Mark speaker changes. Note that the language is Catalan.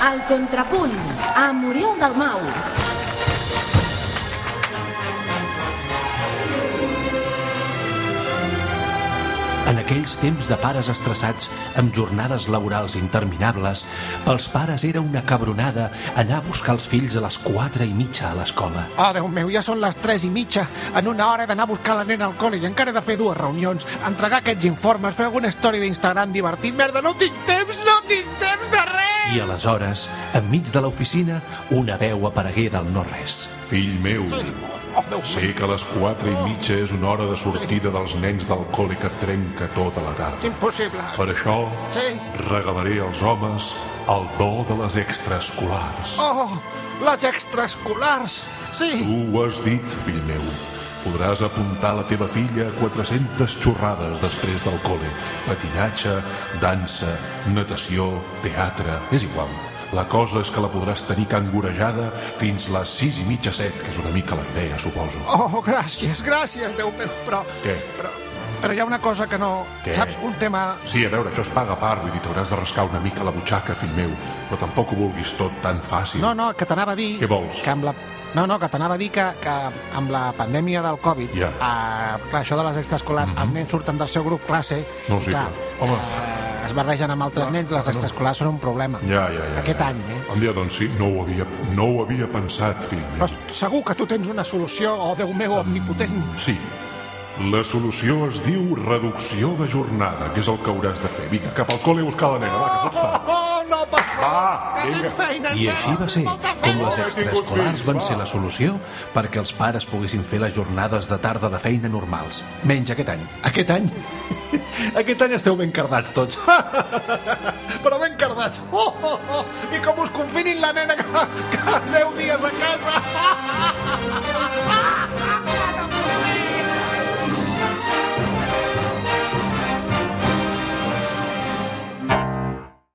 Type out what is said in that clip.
Speaker 1: El Contrapunt, amb Oriol Dalmau.
Speaker 2: En aquells temps de pares estressats, amb jornades laborals interminables, pels pares era una cabronada anar a buscar els fills a les 4:30 a l'escola.
Speaker 3: Oh, Déu meu, ja són les 3:30. En una hora he d'anar a buscar la nena al col·le i encara he de fer 2 reunions, entregar aquests informes, fer alguna història d'Instagram divertit. Merda, no tinc temps de res!
Speaker 2: I aleshores, enmig de l'oficina, una veu aparegué del no-res.
Speaker 4: Fill meu, sé que a les 4:30 és una hora de sortida dels nens del col·le que et trenca tota la tarda.
Speaker 3: És impossible.
Speaker 4: Per això
Speaker 3: Sí.
Speaker 4: regalaré als homes el do de les extraescolars.
Speaker 3: Oh, les extraescolars. Sí.
Speaker 4: Tu ho has dit, fill meu. Podràs apuntar la teva filla a 400 xorrades després del col·le. Patinatge, dansa, natació, teatre... És igual. La cosa és que la podràs tenir cangurejada fins les 6:30, 7, que és una mica la idea, suposo.
Speaker 3: Oh, gràcies, Déu meu. Però hi ha una cosa que no...
Speaker 4: Què?
Speaker 3: Saps, un tema...
Speaker 4: Sí, a veure, això es paga a part, vull dir, t'hauràs de rascar una mica la butxaca, fill meu, però tampoc ho vulguis tot tan fàcil.
Speaker 3: No, que t'anava a dir...
Speaker 4: Què vols?
Speaker 3: Que amb la... No, que t'anava a dir que amb la pandèmia del Covid,
Speaker 4: Ja.
Speaker 3: clar, això de les extraescolars, els nens surten del seu grup classe,
Speaker 4: No,
Speaker 3: i
Speaker 4: sí,
Speaker 3: clar,
Speaker 4: clar. Home.
Speaker 3: es barregen amb altres nens, les extraescolars són un problema.
Speaker 4: Ja.
Speaker 3: Aquest any,
Speaker 4: Ja, doncs sí, no ho havia pensat, fill meu.
Speaker 3: Però segur que tu tens una solució, oh, Déu meu, omnipotent.
Speaker 4: Sí. La solució es diu reducció de jornada, que és el que hauràs de fer. Vinga, cap al col·le a buscar la nena, va, que fots tard.
Speaker 3: Oh, no, per favor,
Speaker 4: Va,
Speaker 3: que
Speaker 4: vinga.
Speaker 3: tinc feina,
Speaker 2: I així va ser, com les
Speaker 4: he
Speaker 2: extraescolars
Speaker 4: tingut
Speaker 2: van
Speaker 4: fills,
Speaker 2: ser
Speaker 4: va.
Speaker 2: la solució perquè els pares poguessin fer les jornades de tarda de feina normals. Menys aquest any. Aquest any? Aquest any esteu ben cardats tots.
Speaker 3: però ben cardats. I com us confinin la nena que 10 dies a casa.